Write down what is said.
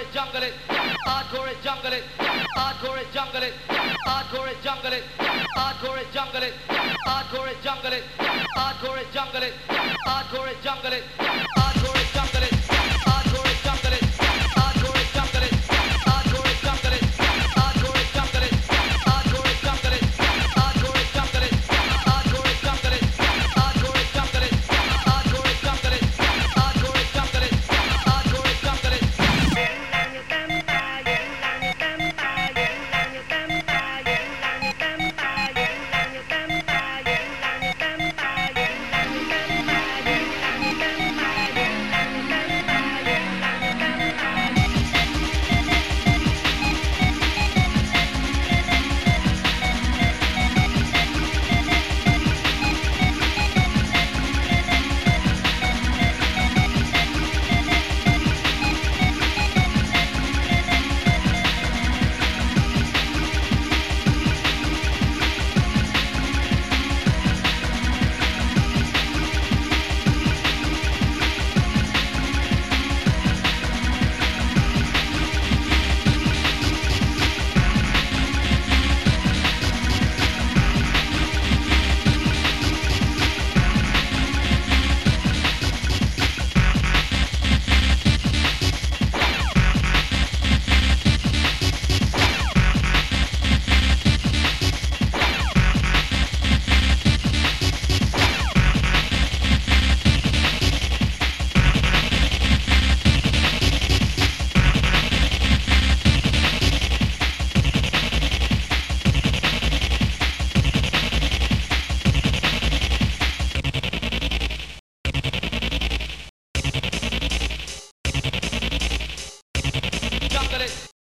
jungle it, hardcore it, jungle it, hardcore it, jungle it, hardcore it, jungle it, hardcore it, jungle it, hardcore it, jungle it, hardcore it, jungle it, hardcore it, jungle it, hardcore it, jungle it, hardcore it, jungle it, hardcore it, jungle it, hardcore it, jungle it, hardcore it, jungle it, hardcore it, jungle it, hardcore it, jungle it, hardcore it, jungle it, hardcore it, jungle it, hardcore it, jungle it, hardcore it, jungle it, hardcore it, jungle it. Jungle it.